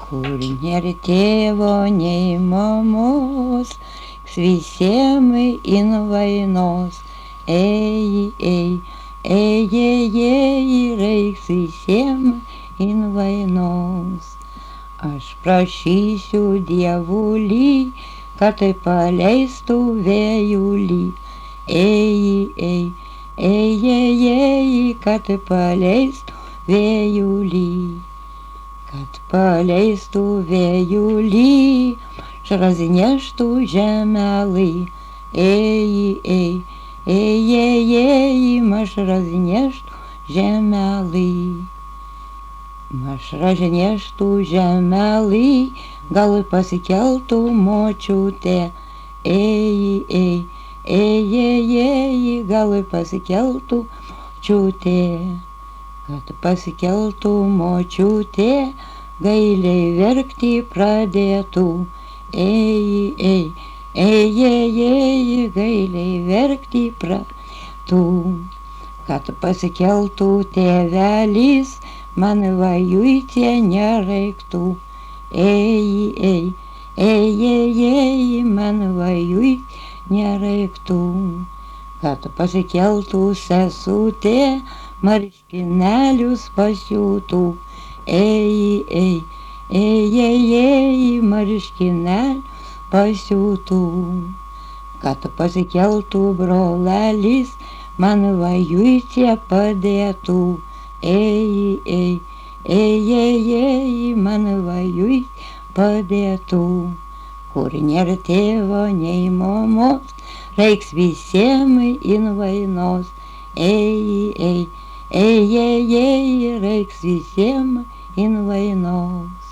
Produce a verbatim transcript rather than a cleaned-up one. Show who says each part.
Speaker 1: Kur nėra tėvo, nei mamos, visiem in vainos. Ei, ei, ei, ei, ei, reiks visiem in vainos. Aš prašysiu dievulį, kad tai paleistų vėjulį. Ei, ei, ei, ei, ei, kad tai paleistų vėjulį. Kad paleistų vėjulį, razneštų žemelį. Ei, ei, ei, ei, ei, maž razneštų žemelį. Maž razneštų žemelį, gal pasikeltų močiutė. Ei, ei, ei, ei, ei, gal pasikeltų močiutė. Kad pasikeltų močiutė, gailiai verkti pradėtų. Ei, ei, ei, ei, ei, gailiai verkti pradėtų. Kad pasikeltų tėvelis, man vajutė nereiktų. Ei, ei, ei, ei, ei, man vajutė nereiktų. Kad pasikeltų sesutė, marškinėlius pasiūtų. Ei, ei, ei, ei, ei, marškinėlius pasiūtų. Kad pasikeltų brolelis, man vajutė padėtų. Ei, ei, ei, ei, ei, man vajutė padėtų. Kur nėra tėvo, nei mamos, reiks visiem in vainos. Ei, ei, ei, ei, ei, reiks visiem in vainos.